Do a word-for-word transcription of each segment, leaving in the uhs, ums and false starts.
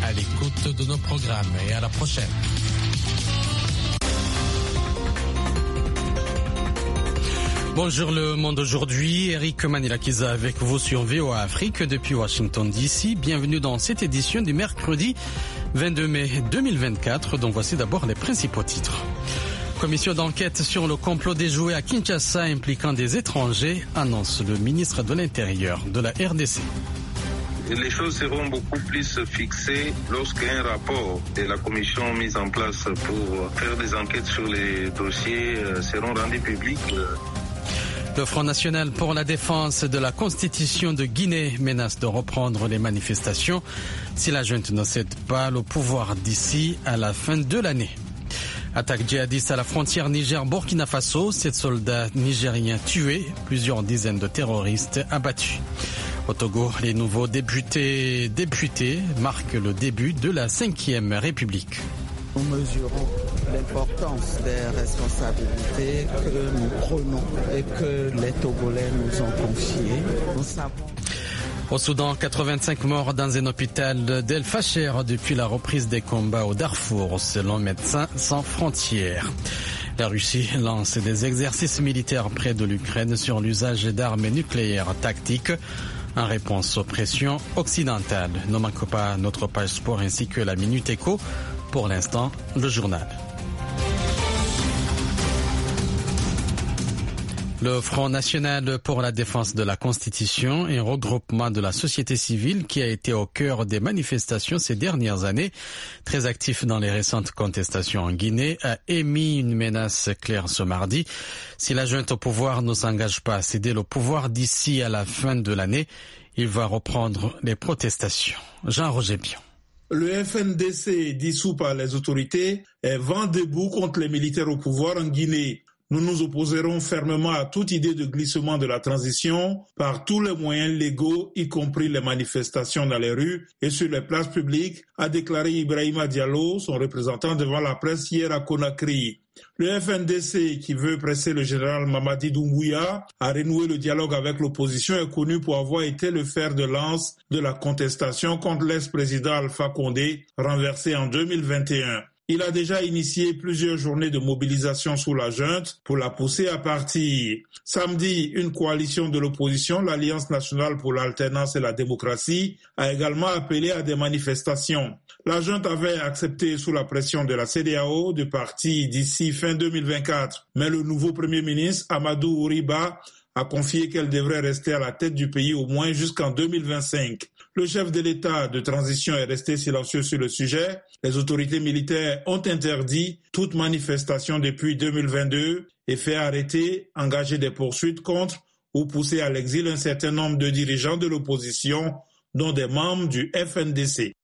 à l'écoute de nos programmes et à la prochaine. Bonjour le monde aujourd'hui, Eric Manilakiza avec vous sur V O A Afrique depuis Washington D C. Bienvenue dans cette édition du mercredi vingt-deux mai deux mille vingt-quatre, dont voici d'abord les principaux titres. Commission d'enquête sur le complot déjoué à Kinshasa impliquant des étrangers, annonce le ministre de l'Intérieur de la R D C. Les choses seront beaucoup plus fixées lorsqu'un rapport de la commission mise en place pour faire des enquêtes sur les dossiers seront rendus publics. Le Front national pour la défense de la Constitution de Guinée menace de reprendre les manifestations si la junte ne cède pas le pouvoir d'ici à la fin de l'année. Attaque djihadiste à la frontière Niger-Burkina Faso, sept soldats nigériens tués, plusieurs dizaines de terroristes abattus. Au Togo, les nouveaux députés, députés marquent le début de la cinquième République. Nous mesurons l'importance des responsabilités que nous prenons et que les Togolais nous ont confiées. Nous savons... Au Soudan, quatre-vingt-cinq morts dans un hôpital d'El Fasher depuis la reprise des combats au Darfour, selon Médecins sans frontières. La Russie lance des exercices militaires près de l'Ukraine sur l'usage d'armes nucléaires tactiques en réponse aux pressions occidentales. Ne manque pas notre page sport ainsi que la Minute Éco. Pour l'instant, le journal. Le Front national pour la défense de la Constitution, un regroupement de la société civile qui a été au cœur des manifestations ces dernières années, très actif dans les récentes contestations en Guinée, a émis une menace claire ce mardi. Si la junte au pouvoir ne s'engage pas à céder le pouvoir d'ici à la fin de l'année, il va reprendre les protestations. Jean-Roger Bion. Le F N D C, dissous par les autorités, est vent debout contre les militaires au pouvoir en Guinée. Nous nous opposerons fermement à toute idée de glissement de la transition par tous les moyens légaux, y compris les manifestations dans les rues et sur les places publiques, a déclaré Ibrahima Diallo, son représentant devant la presse hier à Conakry. Le F N D C, qui veut presser le général Mamadi Doumbouya à renouer le dialogue avec l'opposition, est connu pour avoir été le fer de lance de la contestation contre l'ex-président Alpha Condé, renversé en deux mille vingt et un. Il a déjà initié plusieurs journées de mobilisation sous la junte pour la pousser à partir. Samedi, une coalition de l'opposition, l'Alliance nationale pour l'alternance et la démocratie, a également appelé à des manifestations. La junte avait accepté sous la pression de la C E D E A O de partir d'ici fin deux mille vingt-quatre. Mais le nouveau Premier ministre, Amadou Ouriba, a confié qu'elle devrait rester à la tête du pays au moins jusqu'en deux mille vingt-cinq. Le chef de l'État de transition est resté silencieux sur le sujet. Les autorités militaires ont interdit toute manifestation depuis deux mille vingt-deux et fait arrêter, engager des poursuites contre ou pousser à l'exil un certain nombre de dirigeants de l'opposition, dont des membres du F N D C.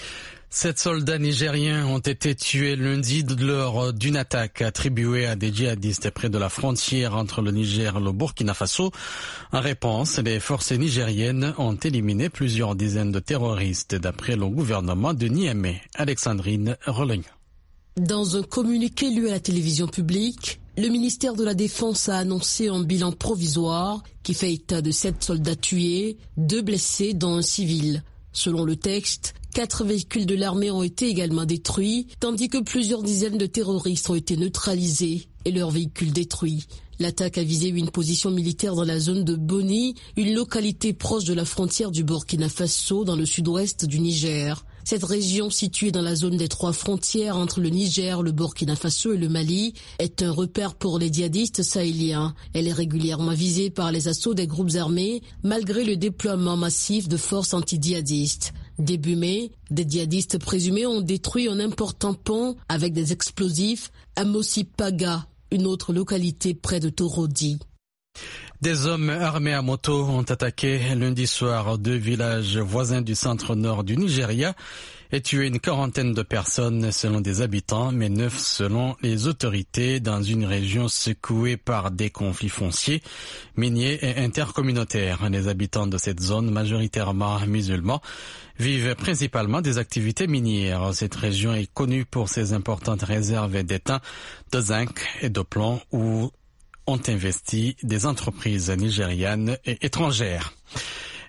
Sept soldats nigériens ont été tués lundi lors d'une attaque attribuée à des djihadistes près de la frontière entre le Niger et le Burkina Faso. En réponse, les forces nigériennes ont éliminé plusieurs dizaines de terroristes d'après le gouvernement de Niamey. Alexandrine Rolegno. Dans un communiqué lu à la télévision publique, le ministère de la Défense a annoncé un bilan provisoire qui fait état de sept soldats tués, deux blessés dont un civil. Selon le texte, quatre véhicules de l'armée ont été également détruits, tandis que plusieurs dizaines de terroristes ont été neutralisés et leurs véhicules détruits. L'attaque a visé une position militaire dans la zone de Boni, une localité proche de la frontière du Burkina Faso dans le sud-ouest du Niger. Cette région, située dans la zone des trois frontières entre le Niger, le Burkina Faso et le Mali, est un repère pour les djihadistes sahéliens. Elle est régulièrement visée par les assauts des groupes armés, malgré le déploiement massif de forces anti-djihadistes. Début mai, des djihadistes présumés ont détruit un important pont avec des explosifs à Mosipaga, une autre localité près de Torodi. Des hommes armés à moto ont attaqué lundi soir deux villages voisins du centre-nord du Nigeria et tué une quarantaine de personnes selon des habitants, mais neuf selon les autorités dans une région secouée par des conflits fonciers, miniers et intercommunautaires. Les habitants de cette zone, majoritairement musulmans, vivent principalement des activités minières. Cette région est connue pour ses importantes réserves d'étain, de zinc et de plomb où ont investi des entreprises nigérianes et étrangères.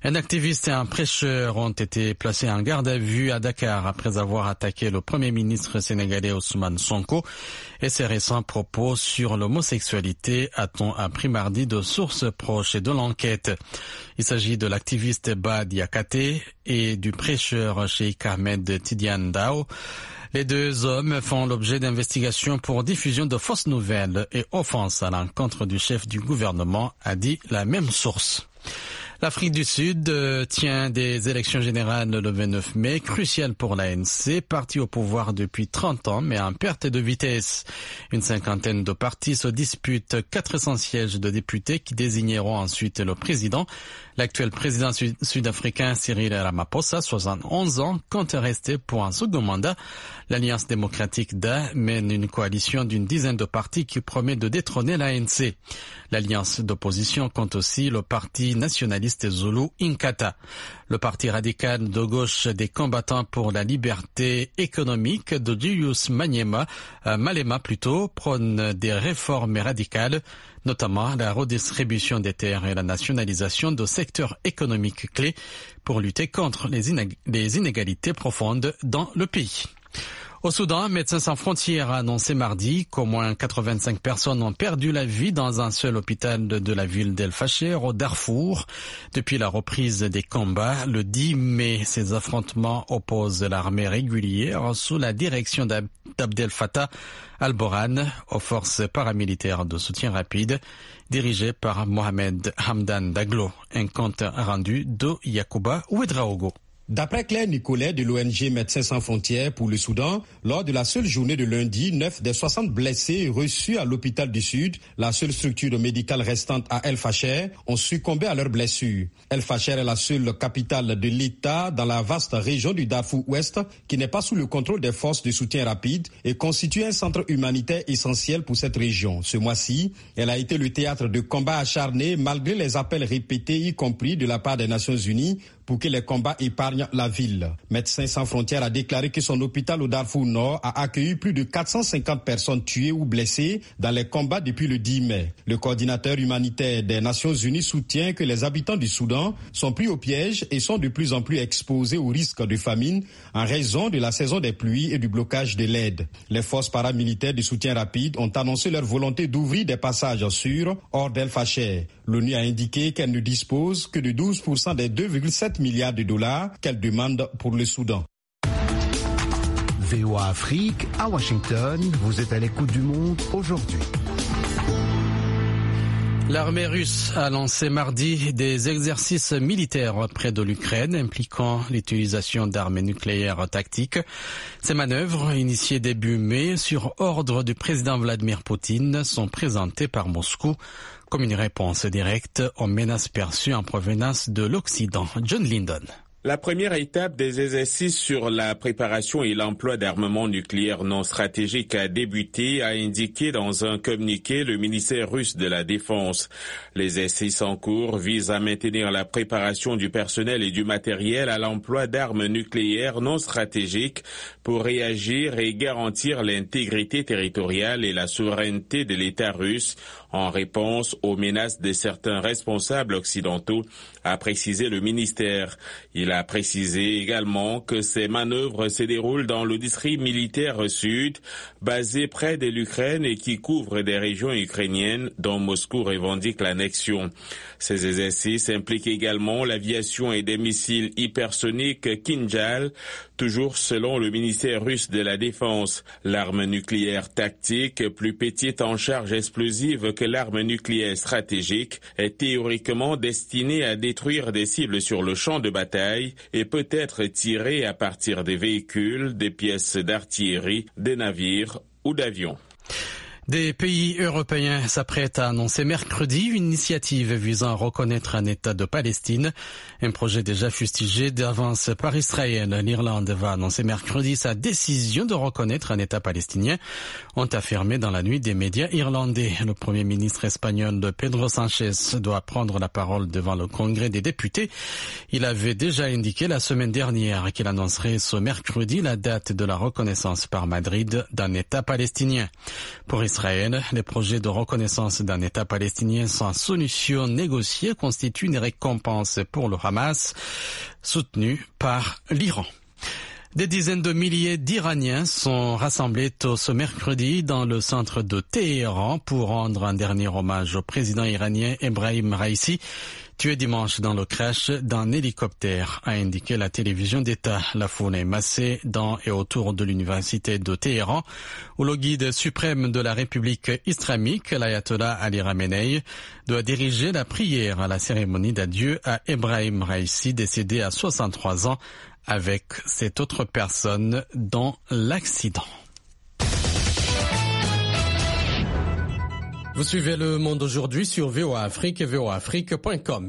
Un activiste et un prêcheur ont été placés en garde à vue à Dakar après avoir attaqué le premier ministre sénégalais Ousmane Sonko et ses récents propos sur l'homosexualité, a-t-on appris mardi de sources proches de l'enquête. Il s'agit de l'activiste Bah Diakhaté et du prêcheur Cheikh Ahmed Tidiane Dao. Les deux hommes font l'objet d'investigations pour diffusion de fausses nouvelles et offense à l'encontre du chef du gouvernement, a dit la même source. L'Afrique du Sud tient des élections générales le vingt-neuf mai, cruciales pour l'A N C, parti au pouvoir depuis trente ans, mais en perte de vitesse. Une cinquantaine de partis se disputent quatre cents sièges de députés qui désigneront ensuite le président. L'actuel président sud-africain Cyril Ramaphosa, soixante et onze ans, compte rester pour un second mandat. L'Alliance démocratique D A mène une coalition d'une dizaine de partis qui promet de détrôner l'A N C. L'alliance d'opposition compte aussi le parti nationaliste Zulu Inkatha. Le parti radical de gauche des combattants pour la liberté économique de Julius Malema, euh, Malema plutôt, prône des réformes radicales, notamment la redistribution des terres et la nationalisation de secteurs économiques clés pour lutter contre les, inég- les inégalités profondes dans le pays. Au Soudan, Médecins sans frontières a annoncé mardi qu'au moins quatre-vingt-cinq personnes ont perdu la vie dans un seul hôpital de la ville d'El Fasher au Darfour. Depuis la reprise des combats, le dix mai, ces affrontements opposent l'armée régulière sous la direction d'Abdel Fattah al-Burhan aux forces paramilitaires de soutien rapide dirigées par Mohamed Hamdan Daglo. Un compte rendu de Yacouba Ouedraogo. D'après Claire Nicolet de l'O N G Médecins sans frontières pour le Soudan, lors de la seule journée de lundi, neuf des soixante blessés reçus à l'hôpital du Sud, la seule structure médicale restante à El Fasher, ont succombé à leurs blessures. El Fasher est la seule capitale de l'État dans la vaste région du Darfour Ouest qui n'est pas sous le contrôle des forces de soutien rapide et constitue un centre humanitaire essentiel pour cette région. Ce mois-ci, elle a été le théâtre de combats acharnés malgré les appels répétés, y compris de la part des Nations Unies, pour que les combats épargnent la ville. Médecins sans frontières a déclaré que son hôpital au Darfour Nord a accueilli plus de quatre cent cinquante personnes tuées ou blessées dans les combats depuis le dix mai. Le coordinateur humanitaire des Nations Unies soutient que les habitants du Soudan sont pris au piège et sont de plus en plus exposés au risque de famine en raison de la saison des pluies et du blocage de l'aide. Les forces paramilitaires de soutien rapide ont annoncé leur volonté d'ouvrir des passages sûrs hors d'El Fasher. L'ONU a indiqué qu'elle ne dispose que de douze pour cent des deux virgule sept milliards de dollars qu'elle demande pour le Soudan. V O A Afrique, à Washington, vous êtes à l'écoute du monde aujourd'hui. L'armée russe a lancé mardi des exercices militaires près de l'Ukraine impliquant l'utilisation d'armes nucléaires tactiques. Ces manœuvres, initiées début mai sur ordre du président Vladimir Poutine, sont présentées par Moscou comme une réponse directe aux menaces perçues en provenance de l'Occident. John Lyndon. La première étape des exercices sur la préparation et l'emploi d'armements nucléaires non stratégiques a débuté, a indiqué dans un communiqué le ministère russe de la Défense. Les exercices en cours visent à maintenir la préparation du personnel et du matériel à l'emploi d'armes nucléaires non stratégiques pour réagir et garantir l'intégrité territoriale et la souveraineté de l'État russe en réponse aux menaces de certains responsables occidentaux, a précisé le ministère. Il a précisé également que ces manœuvres se déroulent dans le district militaire sud, basé près de l'Ukraine et qui couvre des régions ukrainiennes dont Moscou revendique l'annexion. Ces exercices impliquent également l'aviation et des missiles hypersoniques Kinjal, toujours selon le ministère russe de la Défense. L'arme nucléaire tactique, plus petite en charge explosive que l'arme nucléaire stratégique, est théoriquement destinée à détruire des cibles sur le champ de bataille et peut être tirée à partir des véhicules, des pièces d'artillerie, des navires ou d'avions. Des pays européens s'apprêtent à annoncer mercredi une initiative visant à reconnaître un État de Palestine, un projet déjà fustigé d'avance par Israël. L'Irlande va annoncer mercredi sa décision de reconnaître un État palestinien, ont affirmé dans la nuit des médias irlandais. Le Premier ministre espagnol Pedro Sánchez doit prendre la parole devant le Congrès des députés. Il avait déjà indiqué la semaine dernière qu'il annoncerait ce mercredi la date de la reconnaissance par Madrid d'un État palestinien. Pour Israël. Les projets de reconnaissance d'un État palestinien sans solution négociée constituent une récompense pour le Hamas, soutenu par l'Iran. Des dizaines de milliers d'Iraniens sont rassemblés tôt ce mercredi dans le centre de Téhéran pour rendre un dernier hommage au président iranien Ebrahim Raïssi, tué dimanche dans le crash d'un hélicoptère, a indiqué la télévision d'État. La foule est massée dans et autour de l'université de Téhéran, où le guide suprême de la République islamique, l'ayatollah Ali Khamenei, doit diriger la prière à la cérémonie d'adieu à Ebrahim Raïssi, décédé à soixante-trois ans, avec cette autre personne dans l'accident. Vous suivez Le Monde aujourd'hui sur V O A Afrique et V O A Afrique point com.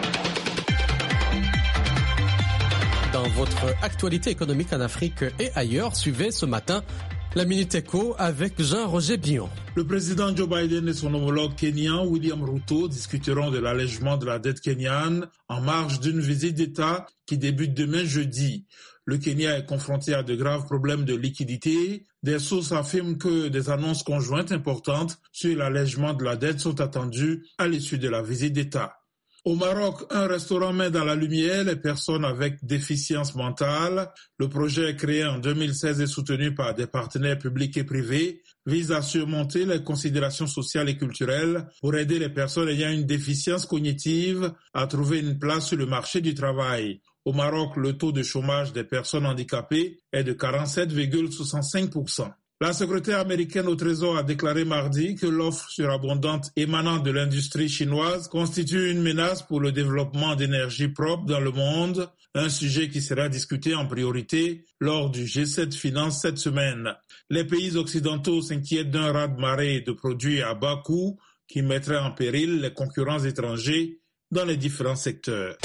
Dans votre actualité économique en Afrique et ailleurs, suivez ce matin la Minute Éco avec Jean-Roger Billon. Le président Joe Biden et son homologue kenyan William Ruto discuteront de l'allègement de la dette kenyane en marge d'une visite d'État qui débute demain jeudi. Le Kenya est confronté à de graves problèmes de liquidité. Des sources affirment que des annonces conjointes importantes sur l'allègement de la dette sont attendues à l'issue de la visite d'État. Au Maroc, un restaurant met dans la lumière les personnes avec déficience mentale. Le projet créé en deux mille seize et soutenu par des partenaires publics et privés vise à surmonter les considérations sociales et culturelles pour aider les personnes ayant une déficience cognitive à trouver une place sur le marché du travail. Au Maroc, le taux de chômage des personnes handicapées est de quarante-sept virgule soixante-cinq pour cent. La secrétaire américaine au Trésor a déclaré mardi que l'offre surabondante émanant de l'industrie chinoise constitue une menace pour le développement d'énergie propre dans le monde, un sujet qui sera discuté en priorité lors du G sept Finance cette semaine. Les pays occidentaux s'inquiètent d'un raz-de-marée de produits à bas coût qui mettrait en péril les concurrents étrangers dans les différents secteurs.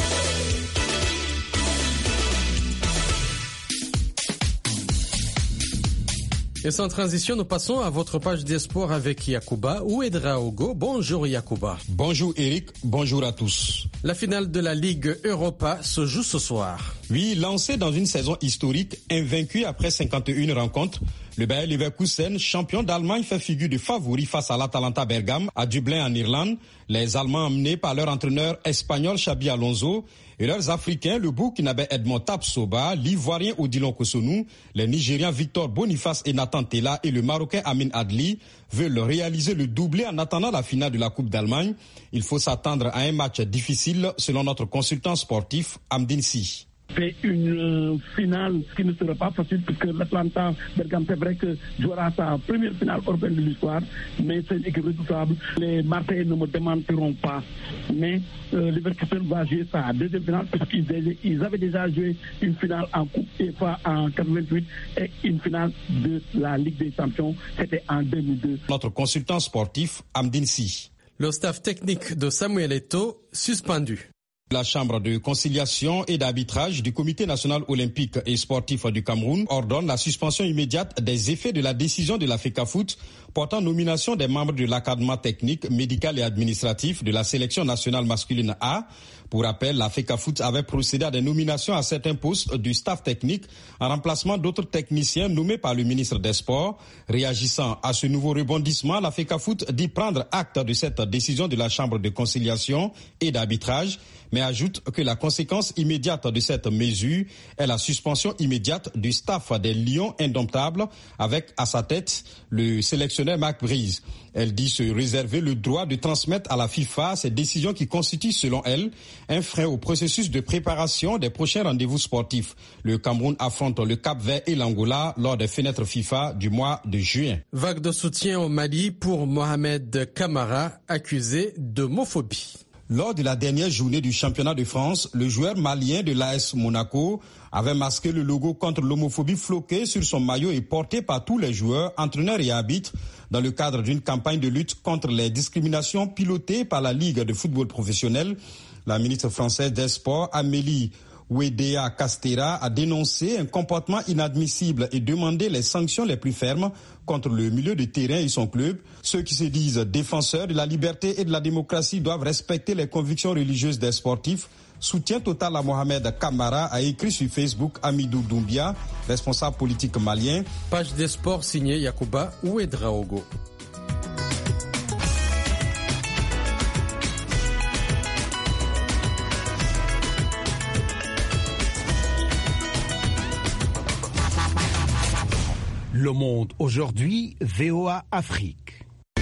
Et sans transition, nous passons à votre page des sports avec Yacouba Ouedraogo. Bonjour Yacouba. Bonjour Eric, bonjour à tous. La finale de la Ligue Europa se joue ce soir. Oui, lancé dans une saison historique, invaincu après cinquante et une rencontres, le Bayer Leverkusen, champion d'Allemagne, fait figure de favori face à l'Atalanta Bergame à Dublin en Irlande. Les Allemands emmenés par leur entraîneur espagnol Xabi Alonso et leurs Africains, le Burkinabé Edmond Tapsoba, l'Ivoirien Odilon Kosonou, les Nigériens Victor Boniface et Nathan Tella et le Marocain Amin Adli veulent réaliser le doublé en attendant la finale de la Coupe d'Allemagne. Il faut s'attendre à un match difficile selon notre consultant sportif Amdine Si. C'est une euh, finale qui ne sera pas facile puisque l'Atalanta Bergame, c'est vrai que jouera sa première finale européenne de l'histoire, mais c'est une équipe redoutable. Les Marseillais ne me démentiront pas, mais euh, Leverkusen va jouer sa deuxième finale puisqu'ils ils avaient déjà joué une finale en Coupe UEFA en quatre-vingt-huit et une finale de la Ligue des Champions, c'était en deux mille deux. Notre consultant sportif Amdine Si. Le staff technique de Samuel Eto'o suspendu. La Chambre de conciliation et d'arbitrage du Comité national olympique et sportif du Cameroun ordonne la suspension immédiate des effets de la décision de la FECAFOOT portant nomination des membres de l'académie technique, médical et administratif de la sélection nationale masculine A. Pour rappel, la FECAFOOT avait procédé à des nominations à certains postes du staff technique en remplacement d'autres techniciens nommés par le ministre des Sports. Réagissant à ce nouveau rebondissement, la FECAFOOT dit prendre acte de cette décision de la Chambre de conciliation et d'arbitrage, mais ajoute que la conséquence immédiate de cette mesure est la suspension immédiate du staff des Lions indomptables avec à sa tête le sélectionneur Marc Brise. Elle dit se réserver le droit de transmettre à la FIFA ces décisions qui constituent, selon elle, un frein au processus de préparation des prochains rendez-vous sportifs. Le Cameroun affronte le Cap-Vert et l'Angola lors des fenêtres FIFA du mois de juin. Vague de soutien au Mali pour Mohamed Kamara, accusé d'homophobie. Lors de la dernière journée du championnat de France, le joueur malien de l'A S Monaco avait masqué le logo contre l'homophobie floqué sur son maillot et porté par tous les joueurs, entraîneurs et arbitres dans le cadre d'une campagne de lutte contre les discriminations pilotée par la Ligue de football professionnel. La ministre française des Sports, Amélie Ouédéa Castera, a dénoncé un comportement inadmissible et demandé les sanctions les plus fermes contre le milieu de terrain et son club. Ceux qui se disent défenseurs de la liberté et de la démocratie doivent respecter les convictions religieuses des sportifs. Soutien total à Mohamed Kamara, a écrit sur Facebook Amidou Doumbia, responsable politique malien. Page des sports signée Yacouba Ouedraogo. Le Monde aujourd'hui, V O A Afrique.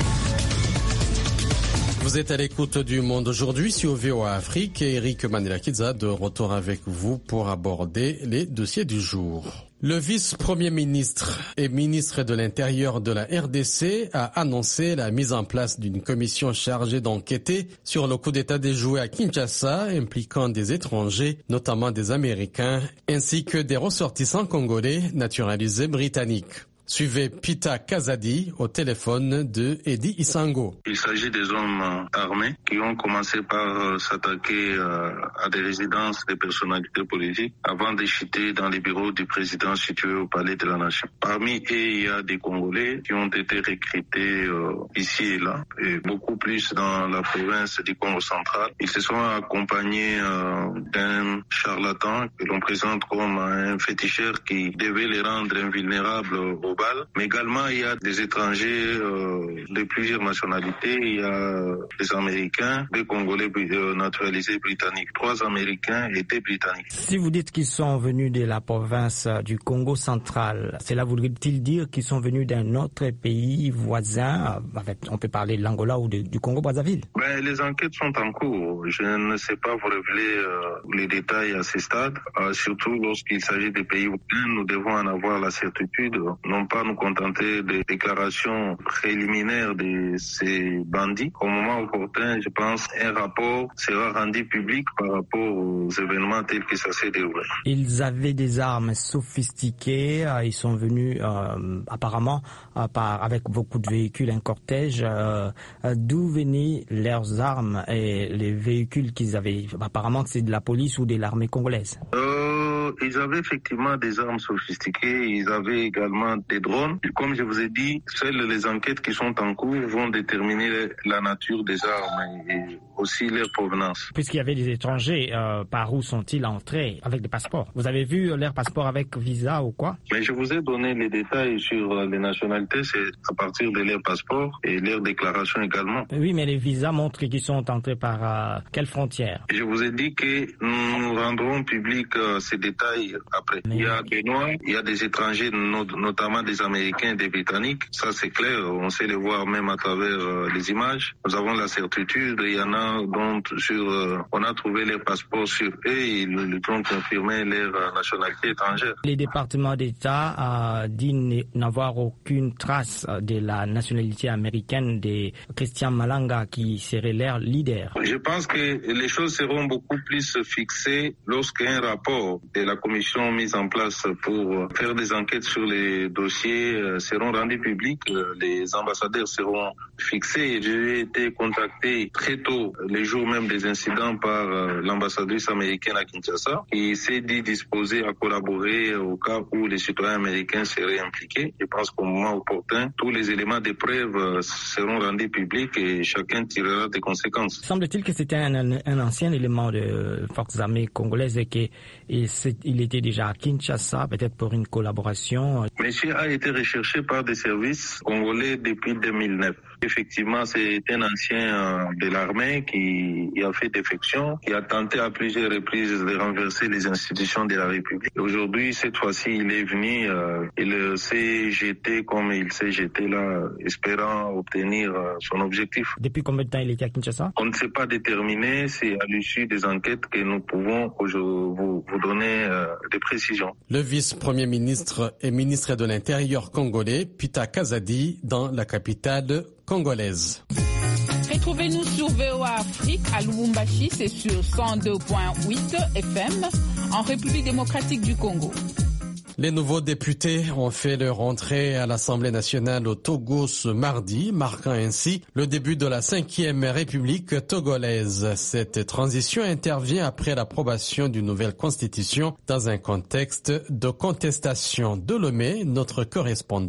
Vous êtes à l'écoute du Monde aujourd'hui sur V O A Afrique et Eric Manela-Kidza de retour avec vous pour aborder les dossiers du jour. Le vice-premier ministre et ministre de l'Intérieur de la R D C a annoncé la mise en place d'une commission chargée d'enquêter sur le coup d'État déjoué à Kinshasa impliquant des étrangers, notamment des Américains, ainsi que des ressortissants congolais naturalisés britanniques. Suivez Pita Kazadi au téléphone de Eddie Isango. Il s'agit des hommes armés qui ont commencé par s'attaquer à des résidences des personnalités politiques avant de chuter dans les bureaux du président situés au Palais de la Nation. Parmi eux, il y a des Congolais qui ont été recrutés ici et là, et beaucoup plus dans la province du Congo central. Ils se sont accompagnés d'un charlatan que l'on présente comme un féticheur qui devait les rendre invulnérables au mais également il y a des étrangers euh, de plusieurs nationalités. Il y a des Américains, des Congolais euh, naturalisés britanniques, trois Américains et des Britanniques. Si vous dites qu'ils sont venus de la province du Congo central, cela voudrait-il dire qu'ils sont venus d'un autre pays voisin? Avec, on peut parler de l'Angola ou de, du Congo-Brazzaville? Ben, les enquêtes sont en cours. Je ne sais pas vous révéler euh, les détails à ce stade, euh, surtout lorsqu'il s'agit des pays où nous devons en avoir la certitude, non pas nous contenter des déclarations préliminaires de ces bandits. Au moment opportun, je pense, un rapport sera rendu public par rapport aux événements tels que ça s'est déroulé. Ils avaient des armes sophistiquées. Ils sont venus euh, apparemment euh, par, avec beaucoup de véhicules, un cortège. Euh, d'où venaient leurs armes et les véhicules qu'ils avaient? Apparemment, c'est de la police ou de l'armée congolaise. Euh, ils avaient effectivement des armes sophistiquées. Ils avaient également des drones. Comme je vous ai dit, seules les enquêtes qui sont en cours vont déterminer la nature des armes et aussi leur provenance. Puisqu'il y avait des étrangers, euh, par où sont-ils entrés avec des passeports? Vous avez vu leur passeport avec visa ou quoi? Mais je vous ai donné les détails sur les nationalités, c'est à partir de leurs passeports et leurs déclarations également. Oui, mais les visas montrent qu'ils sont entrés par euh, quelle frontière? Je vous ai dit que nous rendrons public euh, ces détails après. Mais... il y a des Noirs, il y a des étrangers, not- notamment des Américains et des Britanniques. Ça, c'est clair. On sait les voir même à travers euh, les images. Nous avons la certitude. Il y en a dont sur, euh, on a trouvé les passeports sur eux et ils nous ont confirmé leur euh, nationalité étrangère. Les départements d'État euh, disent n'avoir aucune trace de la nationalité américaine de Christian Malanga qui serait leur leader. Je pense que les choses seront beaucoup plus fixées lorsqu'un rapport de la commission mise en place pour faire des enquêtes sur les dossiers euh, seront rendus publics. Les ambassadeurs seront fixés. J'ai été contacté très tôt, les jours même des incidents, par euh, l'ambassadrice américaine à Kinshasa, qui s'est dit disposée à collaborer au cas où les citoyens américains seraient impliqués. Je pense qu'au moment opportun, tous les éléments de preuve euh, seront rendus publics et chacun tirera des conséquences. Semble-t-il que c'était un, un ancien élément de forces armées congolaises et qu'il était déjà à Kinshasa, peut-être pour une collaboration. Monsieur a été recherché par des services congolais depuis deux mille neuf. Effectivement, c'est un ancien de l'armée qui a fait défection, qui a tenté à plusieurs reprises de renverser les institutions de la République. Aujourd'hui, cette fois-ci, il est venu, euh, il s'est jeté comme il s'est jeté là, espérant obtenir euh, son objectif. Depuis combien de temps il était à Kinshasa? On ne sait pas déterminer, c'est à l'issue des enquêtes que nous pouvons vous, vous donner euh, des précisions. Le vice-premier ministre et ministre de l'Intérieur congolais, Pita Kazadi, dans la capitale congolaise. Retrouvez-nous sur V O A Afrique à Lubumbashi, c'est sur cent deux point huit F M en République démocratique du Congo. Les nouveaux députés ont fait leur entrée à l'Assemblée nationale au Togo ce mardi, marquant ainsi le début de la cinquième République togolaise. Cette transition intervient après l'approbation d'une nouvelle constitution dans un contexte de contestation. De Lomé, notre correspondant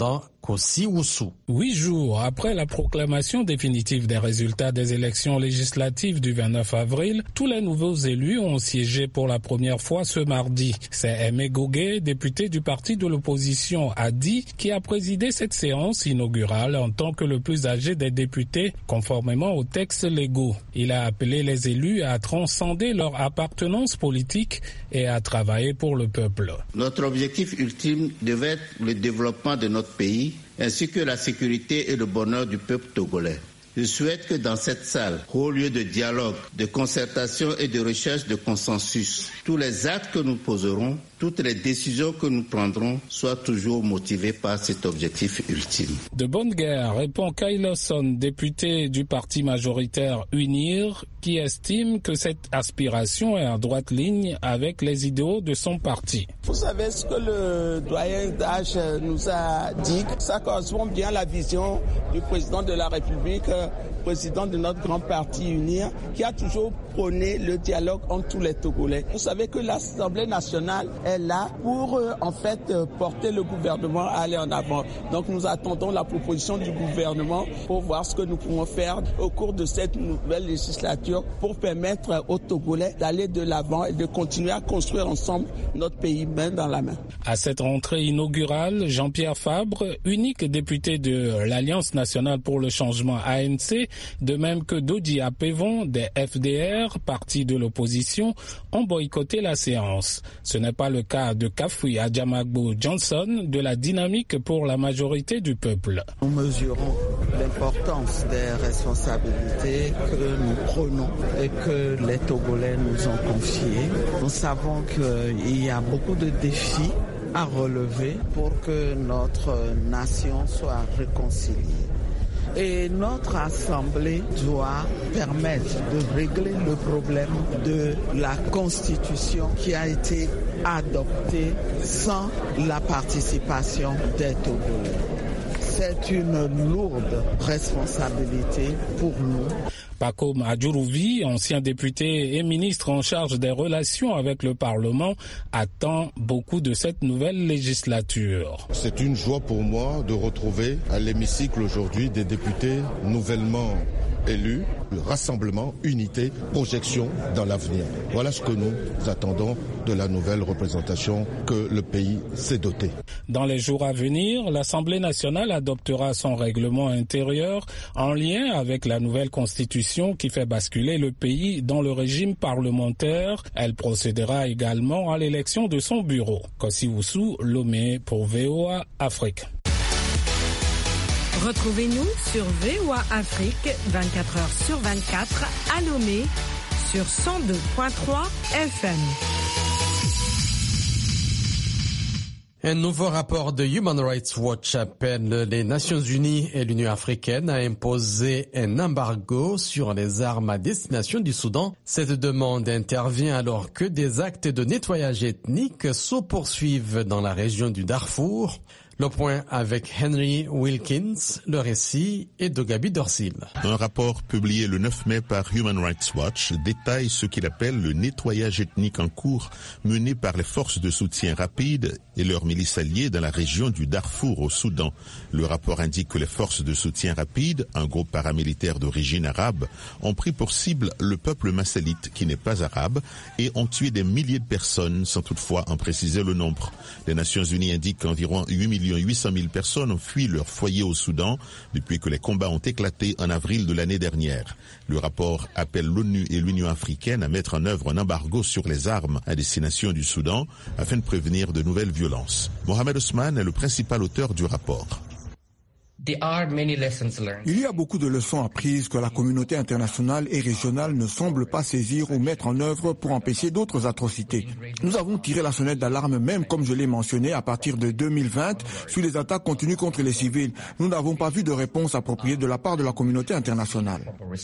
Kossi Oussou. Huit jours après la proclamation définitive des résultats des élections législatives du vingt-neuf avril, tous les nouveaux élus ont siégé pour la première fois ce mardi. C'est Aimé Goguet, député du parti de l'opposition A D I, qui a présidé cette séance inaugurale en tant que le plus âgé des députés, conformément aux textes légaux. Il a appelé les élus à transcender leur appartenance politique et à travailler pour le peuple. Notre objectif ultime devait être le développement de notre pays, ainsi que la sécurité et le bonheur du peuple togolais. Je souhaite que dans cette salle, haut lieu de dialogue, de concertation et de recherche de consensus, tous les actes que nous poserons, toutes les décisions que nous prendrons soient toujours motivées par cet objectif ultime. De bonne guerre, répond Kyle Lawson, député du parti majoritaire UNIR, qui estime que cette aspiration est en droite ligne avec les idéaux de son parti. Vous savez ce que le doyen Dash nous a dit, ça correspond bien à la vision du président de la République, président de notre grand parti UNIR, qui a toujours prôné le dialogue entre tous les Togolais. Vous savez que l'Assemblée nationale est là pour euh, en fait euh, porter le gouvernement à aller en avant. Donc nous attendons la proposition du gouvernement pour voir ce que nous pouvons faire au cours de cette nouvelle législature pour permettre aux Togolais d'aller de l'avant et de continuer à construire ensemble notre pays main dans la main. À cette rentrée inaugurale, Jean-Pierre Fabre, unique député de l'Alliance nationale pour le changement A N C, de même que Dodi Apevon des F D R, parti de l'opposition, ont boycotté la séance. Ce n'est pas le cas de Kafui Adjamagbo Johnson de la dynamique pour la majorité du peuple. Nous mesurons l'importance des responsabilités que nous prenons et que les Togolais nous ont confiées. Nous savons qu'il y a beaucoup de défis à relever pour que notre nation soit réconciliée. Et notre Assemblée doit permettre de régler le problème de la Constitution qui a été adoptée sans la participation des Togolais. C'est une lourde responsabilité pour nous. Paco Madjourouvi, ancien député et ministre en charge des relations avec le Parlement, attend beaucoup de cette nouvelle législature. C'est une joie pour moi de retrouver à l'hémicycle aujourd'hui des députés nouvellement élus, rassemblement, unité, projection dans l'avenir. Voilà ce que nous attendons de la nouvelle représentation que le pays s'est doté. Dans les jours à venir, l'Assemblée nationale adoptera son règlement intérieur en lien avec la nouvelle constitution qui fait basculer le pays dans le régime parlementaire. Elle procédera également à l'élection de son bureau. Kossi Oussou, Lomé pour V O A Afrique. Retrouvez-nous sur V O A Afrique vingt-quatre heures sur vingt-quatre à Lomé sur cent deux virgule trois F M. Un nouveau rapport de Human Rights Watch appelle les Nations Unies et l'Union africaine à imposer un embargo sur les armes à destination du Soudan. Cette demande intervient alors que des actes de nettoyage ethnique se poursuivent dans la région du Darfour. Le point avec Henry Wilkins, le récit est de Gabi Dorsil. Un rapport publié le neuf mai par Human Rights Watch détaille ce qu'il appelle le nettoyage ethnique en cours mené par les forces de soutien rapide et leurs milices alliées dans la région du Darfour au Soudan. Le rapport indique que les forces de soutien rapide, un groupe paramilitaire d'origine arabe, ont pris pour cible le peuple massalite qui n'est pas arabe et ont tué des milliers de personnes sans toutefois en préciser le nombre. Les Nations Unies indiquent qu'environ huit millions huit cent mille personnes ont fui leur foyer au Soudan depuis que les combats ont éclaté en avril de l'année dernière. Le rapport appelle l'ONU et l'Union africaine à mettre en œuvre un embargo sur les armes à destination du Soudan afin de prévenir de nouvelles violences. Mohamed Ousmane est le principal auteur du rapport. Il y a beaucoup de leçons apprises que la communauté internationale et régionale ne semble pas saisir ou mettre en œuvre pour empêcher d'autres atrocités. Nous avons tiré la sonnette d'alarme même, comme je l'ai mentionné, à partir de deux mille vingt, sur les attaques continues contre les civils. Nous n'avons pas vu de réponse appropriée de la part de la communauté internationale.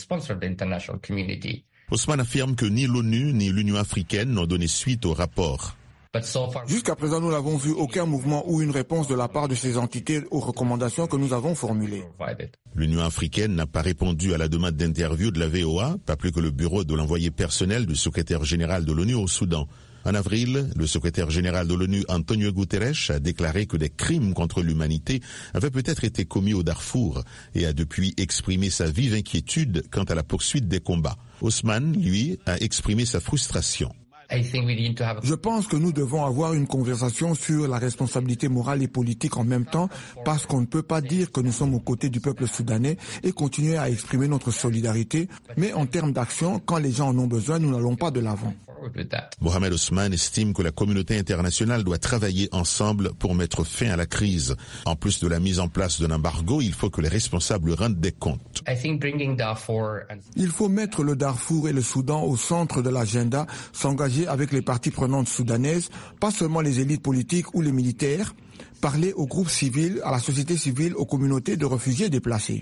Ousmane affirme que ni l'ONU ni l'Union africaine n'ont donné suite au rapport. Jusqu'à présent, nous n'avons vu aucun mouvement ou une réponse de la part de ces entités aux recommandations que nous avons formulées. L'Union africaine n'a pas répondu à la demande d'interview de la V O A, pas plus que le bureau de l'envoyé personnel du secrétaire général de l'ONU au Soudan. En avril, le secrétaire général de l'ONU, Antonio Guterres, a déclaré que des crimes contre l'humanité avaient peut-être été commis au Darfour et a depuis exprimé sa vive inquiétude quant à la poursuite des combats. Ousmane, lui, a exprimé sa frustration. Je pense que nous devons avoir une conversation sur la responsabilité morale et politique en même temps, parce qu'on ne peut pas dire que nous sommes aux côtés du peuple soudanais et continuer à exprimer notre solidarité, mais en termes d'action, quand les gens en ont besoin, nous n'allons pas de l'avant. Mohamed Ousmane estime que la communauté internationale doit travailler ensemble pour mettre fin à la crise. En plus de la mise en place d'un embargo, il faut que les responsables rendent des comptes. Il faut mettre le Darfour et le Soudan au centre de l'agenda, s'engager avec les parties prenantes soudanaises, pas seulement les élites politiques ou les militaires, parler aux groupes civils, à la société civile, aux communautés de réfugiés déplacés.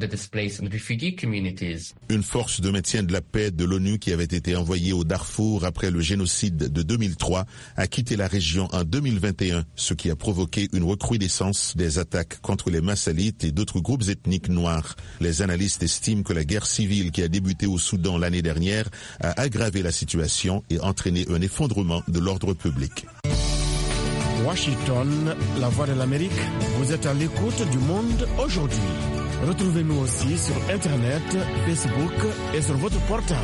Une force de maintien de la paix de l'ONU qui avait été envoyée au Darfour après le génocide de deux mille trois a quitté la région en deux mille vingt et un, ce qui a provoqué une recrudescence des attaques contre les Massalites et d'autres groupes ethniques noirs. Les analystes estiment que la guerre civile qui a débuté au Soudan l'année dernière a aggravé la situation et entraîné un effondrement de l'ordre public. Washington, la voix de l'Amérique, vous êtes à l'écoute du monde aujourd'hui. Retrouvez-nous aussi sur Internet, Facebook et sur votre portable.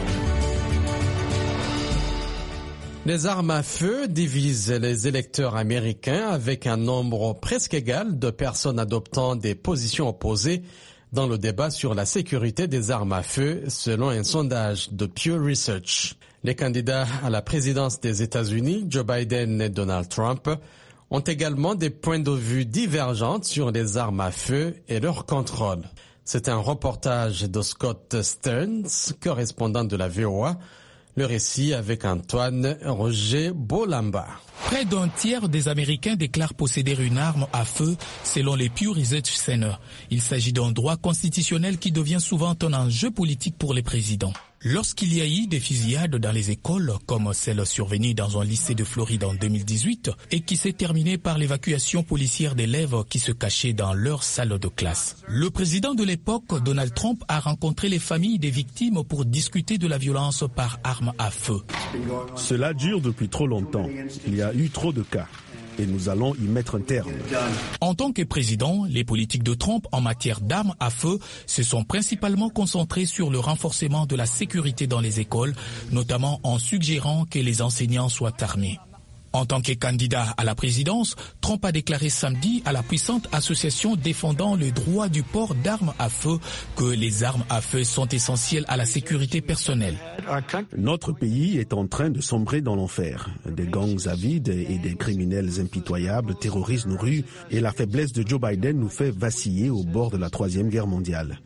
Les armes à feu divisent les électeurs américains avec un nombre presque égal de personnes adoptant des positions opposées dans le débat sur la sécurité des armes à feu, selon un sondage de Pew Research. Les candidats à la présidence des États-Unis, Joe Biden et Donald Trump, ont également des points de vue divergents sur les armes à feu et leur contrôle. C'est un reportage de Scott Stearns, correspondant de la V O A. Le récit avec Antoine Roger Bolamba. Près d'un tiers des Américains déclarent posséder une arme à feu, selon les Pew Research Center. Il s'agit d'un droit constitutionnel qui devient souvent un enjeu politique pour les présidents. Lorsqu'il y a eu des fusillades dans les écoles, comme celle survenue dans un lycée de Floride en deux mille dix-huit, et qui s'est terminée par l'évacuation policière d'élèves qui se cachaient dans leur salle de classe. Le président de l'époque, Donald Trump, a rencontré les familles des victimes pour discuter de la violence par arme à feu. Cela dure depuis trop longtemps. Il y a eu trop de cas. Et nous allons y mettre un terme. En tant que président, les politiques de Trump en matière d'armes à feu se sont principalement concentrées sur le renforcement de la sécurité dans les écoles, notamment en suggérant que les enseignants soient armés. En tant que candidat à la présidence, Trump a déclaré samedi à la puissante association défendant le droit du port d'armes à feu que les armes à feu sont essentielles à la sécurité personnelle. Notre pays est en train de sombrer dans l'enfer. Des gangs avides et des criminels impitoyables terrorisent nos rues et la faiblesse de Joe Biden nous fait vaciller au bord de la Troisième Guerre mondiale.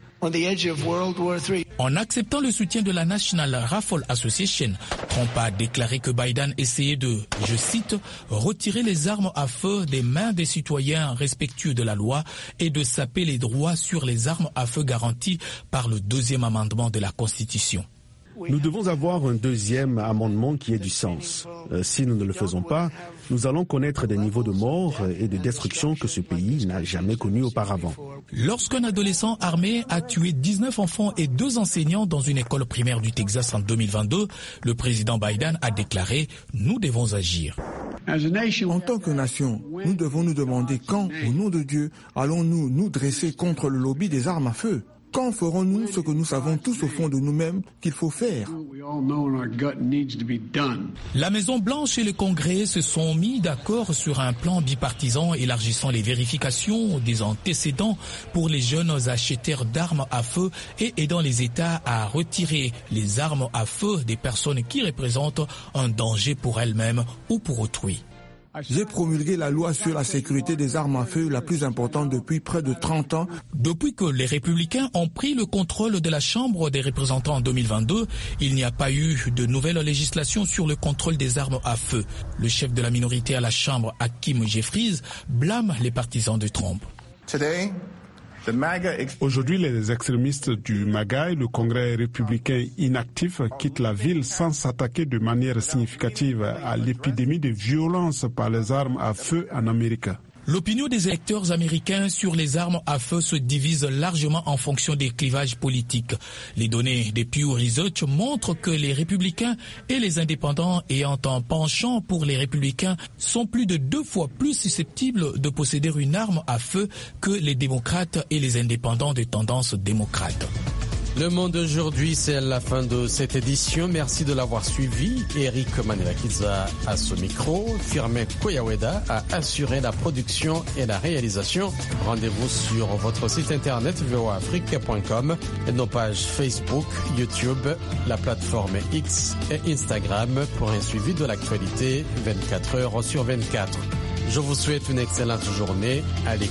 En acceptant le soutien de la National Rifle Association, Trump a déclaré que Biden essayait de, je cite, retirer les armes à feu des mains des citoyens respectueux de la loi et de saper les droits sur les armes à feu garantis par le deuxième amendement de la Constitution. Nous devons avoir un deuxième amendement qui ait du sens. Euh, si nous ne le faisons pas, nous allons connaître des niveaux de mort et de destruction que ce pays n'a jamais connus auparavant. Lorsqu'un adolescent armé a tué dix-neuf enfants et deux enseignants dans une école primaire du Texas en deux mille vingt-deux, le président Biden a déclaré « Nous devons agir ». En tant que nation, nous devons nous demander quand, au nom de Dieu, allons-nous nous dresser contre le lobby des armes à feu ? Quand ferons-nous ce que nous savons tous au fond de nous-mêmes qu'il faut faire? La Maison-Blanche et le Congrès se sont mis d'accord sur un plan bipartisan élargissant les vérifications des antécédents pour les jeunes acheteurs d'armes à feu et aidant les États à retirer les armes à feu des personnes qui représentent un danger pour elles-mêmes ou pour autrui. J'ai promulgué la loi sur la sécurité des armes à feu la plus importante depuis près de trente ans. Depuis que les républicains ont pris le contrôle de la Chambre des représentants en deux mille vingt-deux, il n'y a pas eu de nouvelle législation sur le contrôle des armes à feu. Le chef de la minorité à la Chambre, Hakeem Jeffries, blâme les partisans de Trump. Aujourd'hui, les extrémistes du MAGA et le Congrès républicain inactif quittent la ville sans s'attaquer de manière significative à l'épidémie de violence par les armes à feu en Amérique. L'opinion des électeurs américains sur les armes à feu se divise largement en fonction des clivages politiques. Les données des Pew Research montrent que les républicains et les indépendants ayant un penchant pour les républicains sont plus de deux fois plus susceptibles de posséder une arme à feu que les démocrates et les indépendants de tendance démocrate. Le Monde aujourd'hui, c'est la fin de cette édition. Merci de l'avoir suivi. Eric Manelakiza à ce micro. Firmin Koyaweda a assuré la production et la réalisation. Rendez-vous sur votre site internet v o a afrique point com et nos pages Facebook, YouTube, la plateforme X et Instagram pour un suivi de l'actualité vingt-quatre heures sur vingt-quatre. Je vous souhaite une excellente journée. Allez